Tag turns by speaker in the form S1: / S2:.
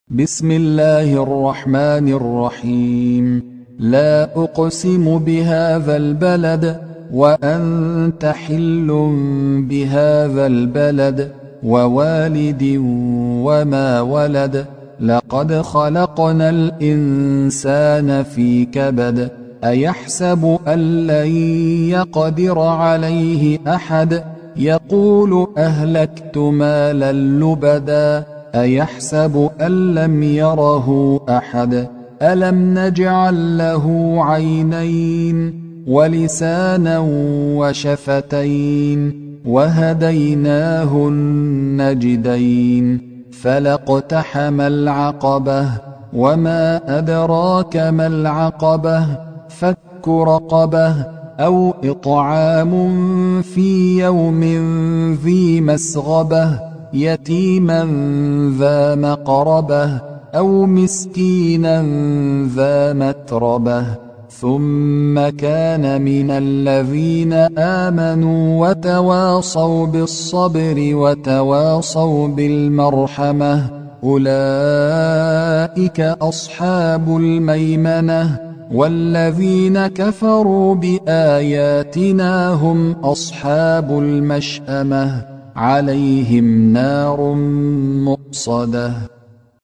S1: بسم الله الرحمن الرحيم. لا أقسم بهذا البلد وأنت حل بهذا البلد ووالد وما ولد. لقد خلقنا الإنسان في كبد. أيحسب أن لن يقدر عليه أحد؟ يقول أهلكت مالا لبدا. أيحسب أن لم يره أحد؟ ألم نجعل له عينين ولسانا وشفتين وهديناه النجدين. فلاقتحم العقبة وما أدراك ما العقبة. فك رقبة أو إطعام في يوم ذي مسغبة يتيما ذا مقربة أو مسكينا ذا متربة. ثم كان من الذين آمنوا وتواصوا بالصبر وتواصوا بالمرحمة. أولئك أصحاب الميمنة. والذين كفروا بآياتنا هم أصحاب المشأمة. عليهم نار مؤصدة.